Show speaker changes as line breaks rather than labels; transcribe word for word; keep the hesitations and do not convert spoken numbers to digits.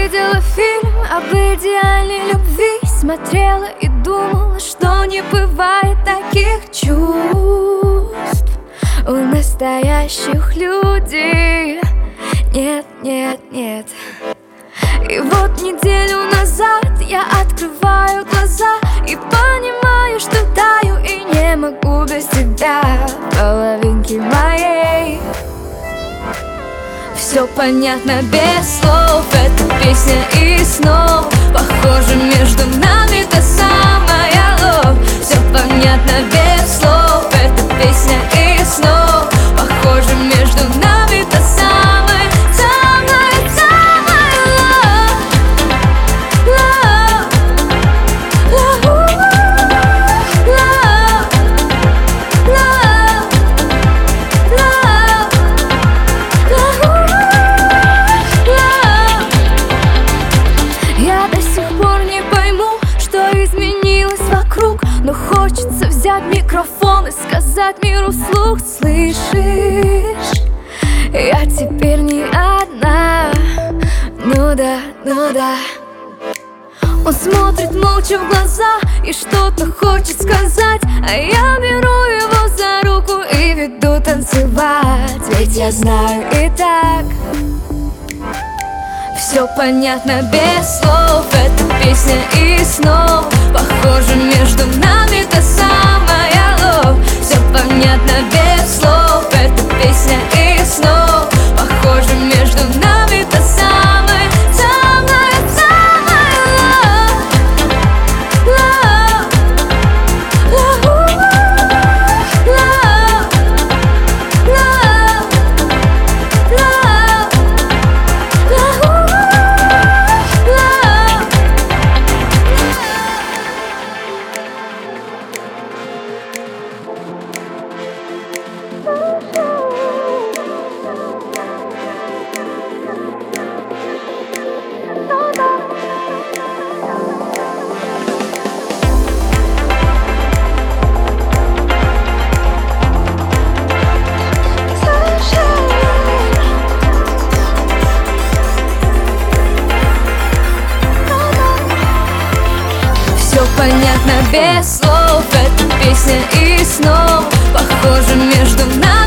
видела фильм об идеальной любви, смотрела и думала, что не бывает таких чувств у настоящих людей. Нет, нет, нет. И вот неделю назад я открываю глаза и понимаю, что таю и не могу без тебя, половинки моей. Все понятно без слов, это песня и снов. Похоже, между нами та самая ложь. Все понятно без слов, это песня и снов. Похоже, между нами та самая, самая, самая ложь. Ложь, ложь, но хочется взять микрофон и сказать миру вслух: слышишь, я теперь не одна. Ну да, ну да. Он смотрит молча в глаза и что-то хочет сказать, а я беру его за руку и веду танцевать. Ведь я знаю и так все понятно без слов, это песня и снов. Похоже, между нами та самая ложь. Все понятно без слов, это песня и снов. Похоже, между нами та самая, самая, самая ложь. Ложь, ложь, понятно без слов, это песня и снов. Похоже, между нами